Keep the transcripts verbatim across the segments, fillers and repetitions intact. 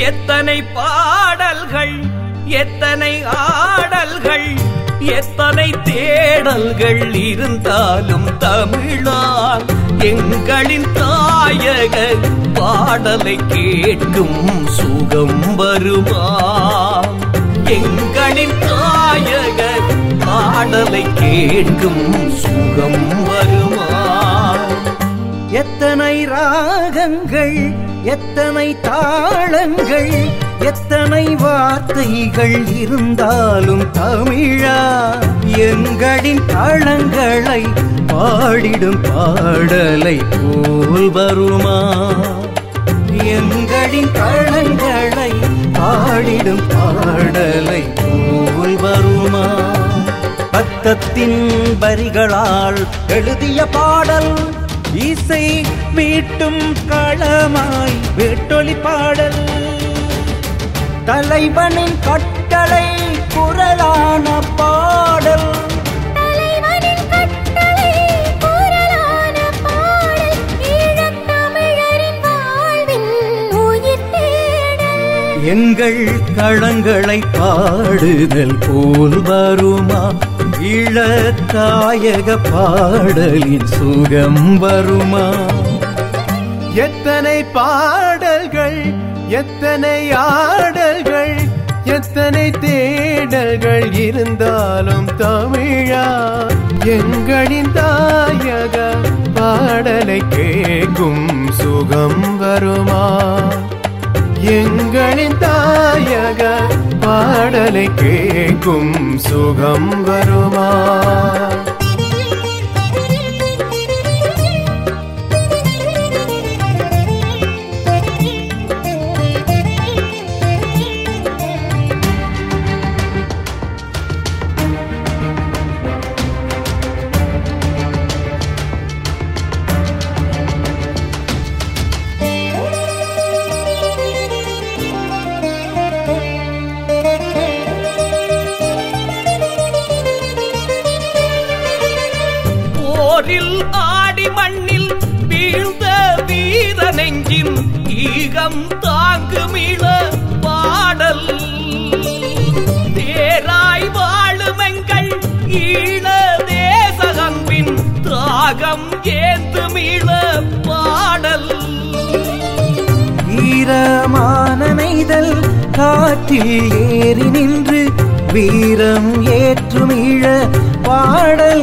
எத்தனை பாடல்கள் எத்தனை ஆடல்கள் எத்தனை தேடல்கள் இருந்தாலும் தமிழால் எங்களின் தாயக பாடலை கேட்கும் சுகம் வருமா? எங்களின் தாயக பாடலை கேட்கும் சுகம் வருமா? எத்தனை ராகங்கள் எத்தனை தாளங்கள் எத்தனை வார்த்தைகள் இருந்தாலும் தமிழா எங்களின் தாளங்களை பாடிடும் பாடலை போல் வருமா? எங்களின் தாளங்களை பாடிடும் பாடலை போல் வருமா? பக்கத்தின் வரிகளால் எழுதிய பாடல் இசை மீட்டும் களமாய் வேட்டொலி பாடல் தலைவனின் கட்டளை குரலான பாடல் தலைவனின் கட்டளை குரலான பாடல் ஈழத் தமிழரின் வாழ்வின் உயிர் தேடல் எங்கள் களங்களை பாடுதல் போல் வருமா? ஈழத்தாயக பாடலின் சுகம் வருமா? எத்தனை பாடல்கள் எத்தனை ஆடல்கள் எத்தனை தேடல்கள் இருந்தாலும் தமிழா எங்களின் தாயக பாடலை கேட்கும் சுகம் வருமா? எங்களின் தாயக பாடலை கேட்கும் சுகம் வருமா? போரில் ஆடி மண்ணில் வீழ்ந்த வீர நெஞ்சின் ஈகம் தாங்குமிழ பாடல் தேராய் வாழுமெங்கள் ஈழ தேசகம்பின் தியாகம் ஏந்துமிழ பாடல் வீரமான நெய்தல் காற்றில் ஏறி நின்று வீரம் ஏற்றுமிழ பாடல்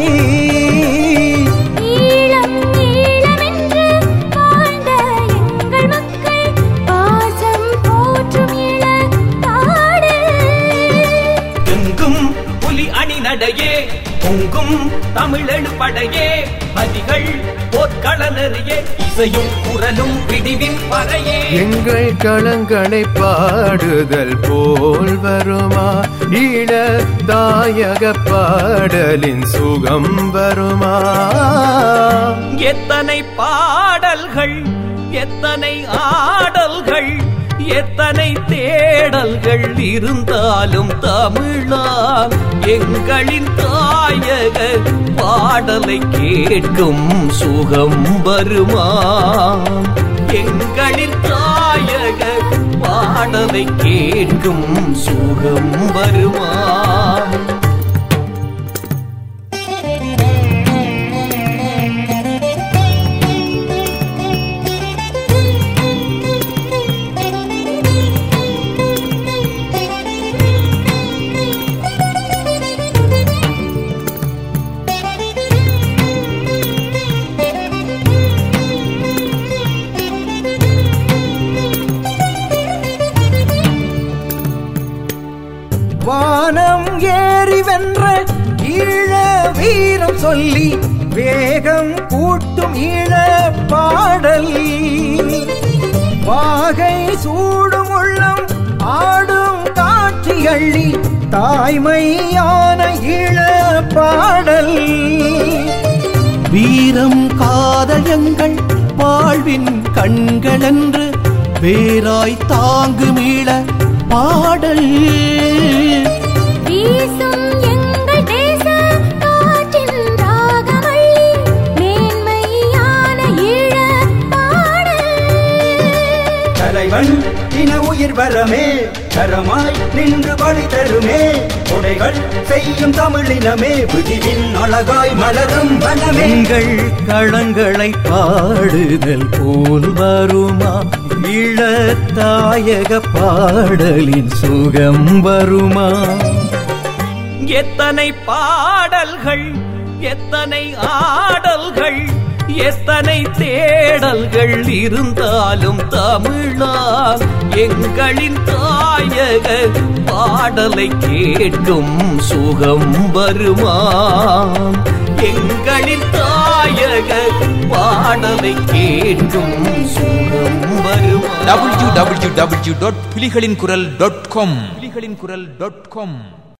ஈழம் ஈழமென்று வாழ்ந்த எங்கள் மக்கள் பாசம் போற்றும் ஈழப் பாடல் எங்கும் புலி அணி நடையே பொங்கும் தமிழெழு படையே பதிகள் போர்க்கள நெறியே இசையும் குரலும் பிடிவின் பறையே எங்கள் களங்களை பாடுதல் போல் வருமா? ஈழ தாயக பாடலின் சுகம் வருமா? எத்தனை பாடல்கள் எத்தனை ஆடல்கள் எத்தனை தேடல்கள் இருந்தாலும் தமிழால் எங்களின் தாயக பாடலை கேட்கும் சுகம் வருமா? எங்களின் தாயக பாடலை கேட்கும் சுகம் வருமா? வானம் ஏறி வென்ற ஈழ வீரம் சொல்லி வேகம் கூட்டும் ஈழ பாடல் வாகை சூடும் உள்ளம் ஆடும் காட்சி அள்ளி தாய்மையான ஈழ பாடல் வீரம் காதல் எங்கள் வாழ்வின் கண்கள் என்று வேராய் தாங்கும் ஈழ பாடல் வீசும் எங்கள் தேச காற்றின் ராகமள்ளி மேன்மையான ஈழப் பாடல் தலைவன் இன உயிர் வர வரமே கரமாய் நின்று வழி தருமே கொடைகள் செய்யும் தமிழினமே விடிவின் அழகாய் மலரும் வனமே எங்கள் களங்களை பாடுதல் போல் வருமா ஈழத்தாயக பாடலின் சுகம் வருமா எத்தனை பாடல்கள் எத்தனை ஆடல்கள் எத்தனை தேடல்கள் இருந்தாலும் தமிழா எங்களின் தாயக பாடலை கேட்கும் சுகம் வருமா எங்களின் தாயக பாடலை கேட்கும் சுகம் வருமா டபிள்யூ டபிள்யூ டபிள்யூ டாட் புலிகளின் குரல் டாட் காம் புலிகளின் குரல் டாட் காம்